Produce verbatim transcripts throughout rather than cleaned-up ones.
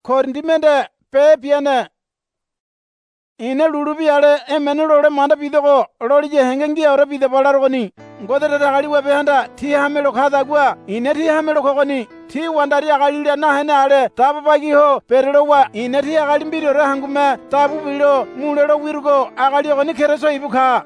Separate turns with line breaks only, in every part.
korindimende pe piane. Ine lulu biale emene lole manda pidoko loli je hengengi ora pide balarogoni. Ngodere ragali webehanda ti hamelo khadagwa ine ti hamelo kogoni. Ti wandari agalile na hene ale tabu bagi ho perelo wa ine ti agali mbiro hangume tabu biro mulelo wirgo agali ogoni kereso ibuka.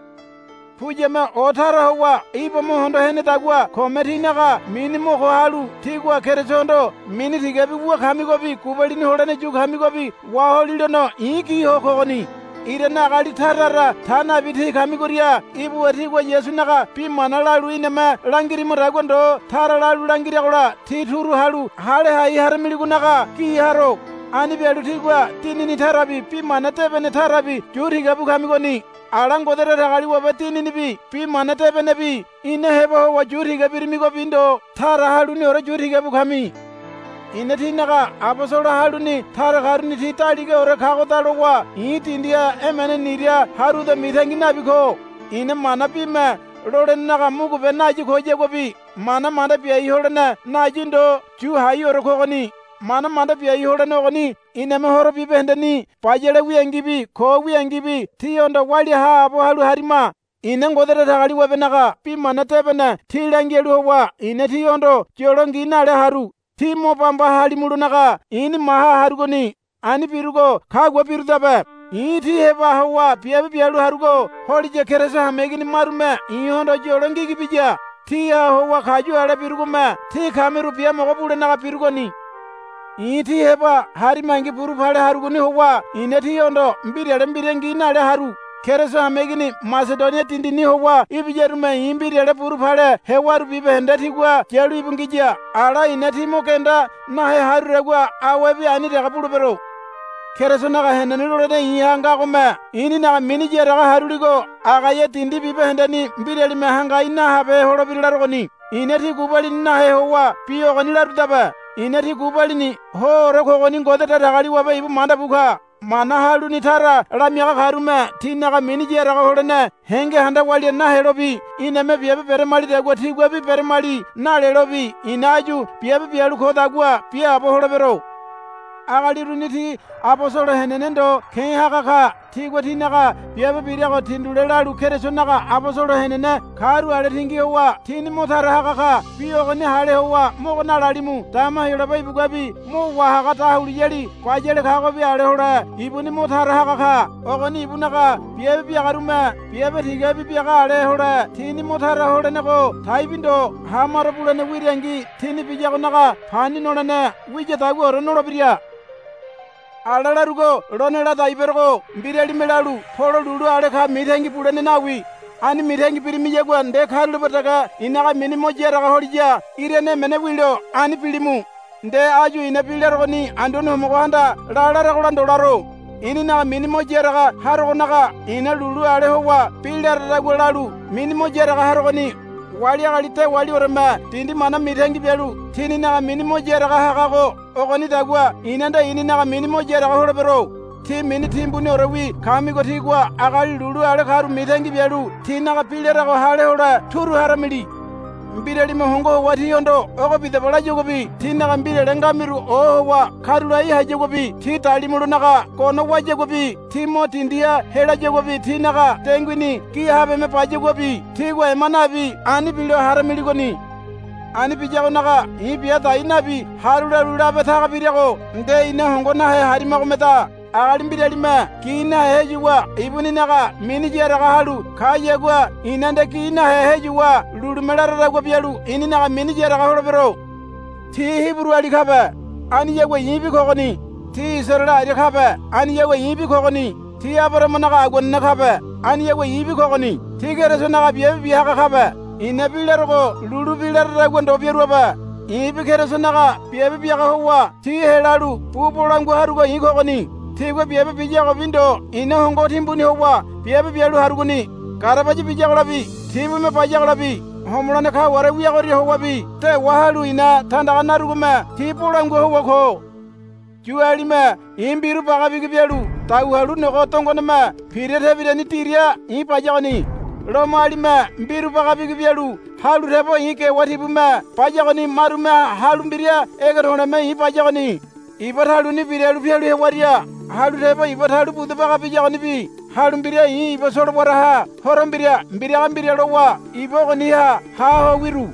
Pujema otara hoa ibo mohondo hene tagwa kometi naga mini moho halu tigwa keresondo mini tigebi wa kamigobi kubalini holane juk kamigobi waholilono iki ho kogoni. Irena gali tarara thana bithi kamigoria ibu watigwa yesu naga pi manalalu inema langiri muragondo taralalu langiri agola tituru halu hale hai haramiligunaga ki haro ani belu tigwa tinini tarabi pi manatebe tarabi juri gabu kamigoni. Alang godere ragali wabati nibi pi manate benebi ine hebo wa juri gabirmi go bindo thara haluni ora juri gabu khami ine thinaga abosora haluni thara garuni thitali ge ora khago talwa it india emene niria haru the mithangi nabiko ine manapi me roden naga mugu benaji khoje go bi mana mana pi ai holna najindo ju hai ora khogoni mana mana pi ai holna ogoni ine me horo bi bendani pajele wiengibi ko wiengibi tiyondo wali ha abo halu harima ine ngodere ragali webenaga pi manate bena tilangelu wa ine tiyondo jolongi nale haru timo pamba hali mulunaga ini maha harugoni ani pirugo khagwa pirudabe iti heba hawa piabe pialu harugo holije keresa hamegini marume iyondo jolongi gibija tiya hawa khaju ale pirugo me ti kameru pia mogobule naga pirugoni iti heba hari mangi puru phale harugoni hawa ine tiyondo mbirele mbirengi nale haru keresa hamegini Macedonia tindini hawa ibijerume imbirele puru phale hewaru bibe henda tigwa jelu ibungija ala ine timo kenda na he haruregwa awebi ani rega puru bero keresa naga henani lorene ihanga gome ini naga minije rega haruligo agaye tindi bibe hendani mbirele mehanga ina habe holo bilarogoni ine tigubali na he hawa piyo gani larudaba ine tigubali ni ho rekogoni ngodeta ragali wabe ibu manda buka mana halu ni tara ramiaga harume tinaga minije raga holene henge handa wali na helobi ineme biebe bere mali degwa tigwa bi bere mali na lelobi inaju biebe bielu kodagwa pia abo holobero agali runiti abo solo henenendo ken hakaka tigwa tinaga biebe biriago tindulela lukere sonaga abo solo henene karu ale tingi howa tini motara hakaka biogoni hale howa mogona lalimu tama hiloba ibugwabi mo wahakata huliyeli kwa jele kago bi ale hola ibuni motara hakaka ogoni ibunaga biebe biagarume biebe tigabi biaga ale hola tini motara holenego taibindo hamaro bulane wirengi tini bijagonaga pani nolane wijetagu oronolobiria alala rugo ronela daibergo mbireli melalu polo lulu ale kha mithengi pulene nawi ani mithengi pirimiye gwa nde khalu bataga inaga minimo jera ga holija irene mene wilo ani pilimu nde aju ina pilerogoni andono mogwanda lala ra golando laro ini na minimo jera ga harogonaga ina lulu ale howa pilera ra golalu minimo jera ga harogoni wali agalite wali orema tindi mana mithengi belu tini na minimo jera ga hagago ogoni dagwa inanda ini na minimo jera ga holobero ti mini timbuni orawi kamigo tigwa agali lulu ale kharu mithengi belu tina ga pilera go hale hola turu haramili mbireli mohongo wati yondo ogo bide bolaje gobi tina ga mbirele ngamiru o wa kharula i haje gobi ti talimulu naga kono waje gobi ti motindia helaje gobi tina ga tengwini ki habe me paje gobi tigwa emanabi ani bilo haramili goni ani bijago naga i biya da inabi harula lula betha biriago nde ina hongo na he harima go meta agali mbireli me kina hejuwa ibuni naga mini jera ga halu kayegwa inande kina hejuwa lulu melara go bialu ini naga mini jera ga holobero ti hibru ali khabe ani yegwa yibi kogoni ti serla ali khabe ani yegwa yibi kogoni ti abara naga agonna khabe ani yegwa yibi kogoni ti gere naga biye biya ga khabe ina bilergo lulu bilerra go ndo bieru ba ibi gere naga biye biya ga huwa ti helalu pupolangu harugo yikogoni tigwe biebe bijago bindo ina hongo timbuni howa biebe bialu haruguni karabaji bijago labi tibu me pajago labi homulane kha wara wiya gori howa bi te wahalu ina tanda narugume tipulangu howa ko juali me imbiru baga bigi bialu tau halu ne gotongo ne me pirete bideni tiria i pajago ni romali me mbiru baga bigi bialu halu rebo ike watibu me pajago ni maru me halu mbiria egerone me i pajago ni ibathalu ni biri alupyalu hewaria halu theba ibathalu budhapaka pijako nibi halu mbiria ii ibasolo boraha horo mbiria mbiria mbiria lowa iboko niha haho wiru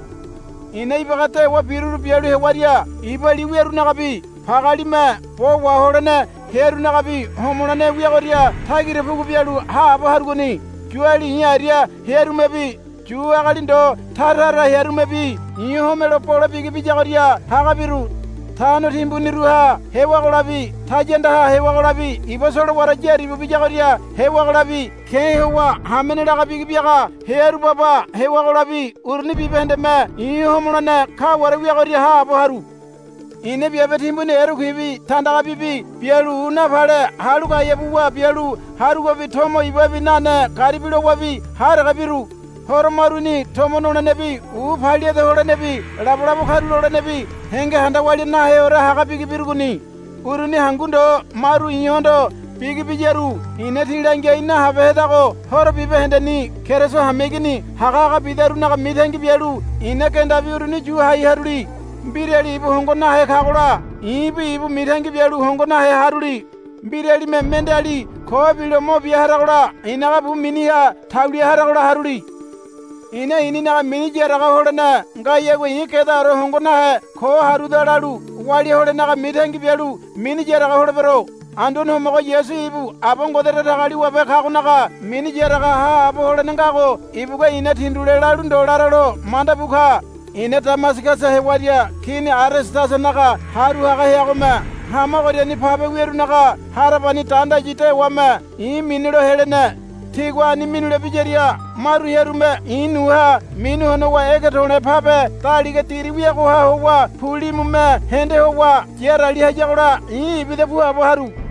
ina ibakate wa biruru bialu hewaria ibali weru nakabi pakalime po waholene heru nakabi homolane wiakoria thagire fugu bialu ha abo harugoni juali hiaria heru mebi juwa kalindo tarara heru mebi ihomelo polo bigi bijakoria hakabiru Tano timbu niruha hewa kolabi tajenda ha hewa kolabi ibasolo warajeri bijakoria hewa kolabi ke hewa hamenera kabi biaka heru baba hewa kolabi urni bibende me ihomolane ka warawi koria ha abo haru ine biabe timbu ne eru khibi tanda kabibi bialu una phale halu ka yebuwa bialu haru ko bithomo ibabi nane karibilo wabi har kabiru Horomaruni tomonona nebi u phalia de hore nebi lablabu kharu lore nebi henge handa wali na he ora haga bigi birguni uruni hangundo maru inyondo bigi bijeru ine thilange ina habeda ko hor bibe hendeni kereso hamegini haga ga bidaru na mithengi bialu ine kenda biuruni ju hai haruli bireli ibu hongo na he khagora ibi ibu mithengi bialu hongo na he haruli bireli memende ali ko bilo mo biharagora ina ga bu miniya thawli haragora haruli ine ini na mini jera ga holena nga yego ikeda ro hongo na he ko haru dalalu wali holena ga mithengi bialu mini jera ga holbero andon homo go yesu ibu abongo dere dagali wabe khaguna ga mini jera ga ha abo holena nga go ibu ga ine thindule lalu ndolaralo manda bukha ine tamasika sa he wadia kini aresta sanaga haru ha ga yagoma hama go ni phabe weru naga harabani tanda jite wama i minilo helena Tigwa ni minule bijeria maru herume inuha minu hono wa ege tone pape tali ke tiri wiya ko ha ho wa puli mume hende ho wa jera liha jagora i bide buha bo haru